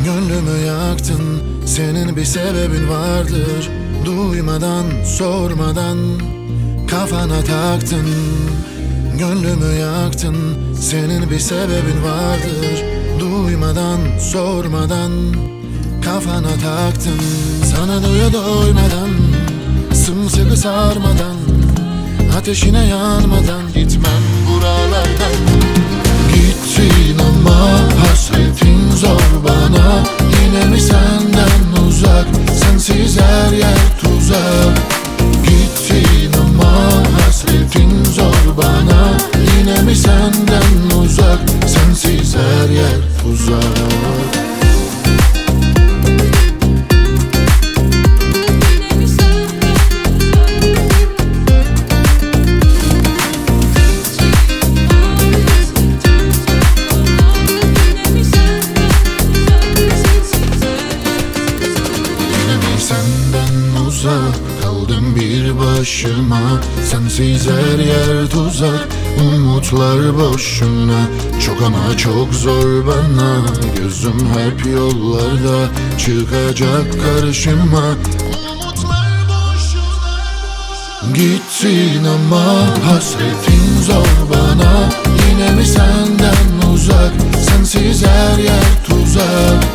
Gönlümü yaktın, senin bir sebebin vardır. Duymadan, sormadan kafana taktın. Gönlümü yaktın, senin bir sebebin vardır. Duymadan, sormadan kafana taktın. Sana doymadan, sımsıkı sarmadan, ateşine yanmadan gitmem buralardan. Gittin ama hasretin zor bana. Yine mi senden uzak, sensiz her yer tuzak. Gittin ama hasretin zor bana. Yine mi senden uzak, sensiz her yer tuzak. Senden uzak kaldım bir başıma. Sensiz her yer tuzak, umutlar boşuna. Çok ama çok zor bana, gözüm hep yollarda. Çıkacak karşıma umutlar boşuna. Gittin ama hasretin zor bana. Yine mi senden uzak, sensiz her yer tuzak.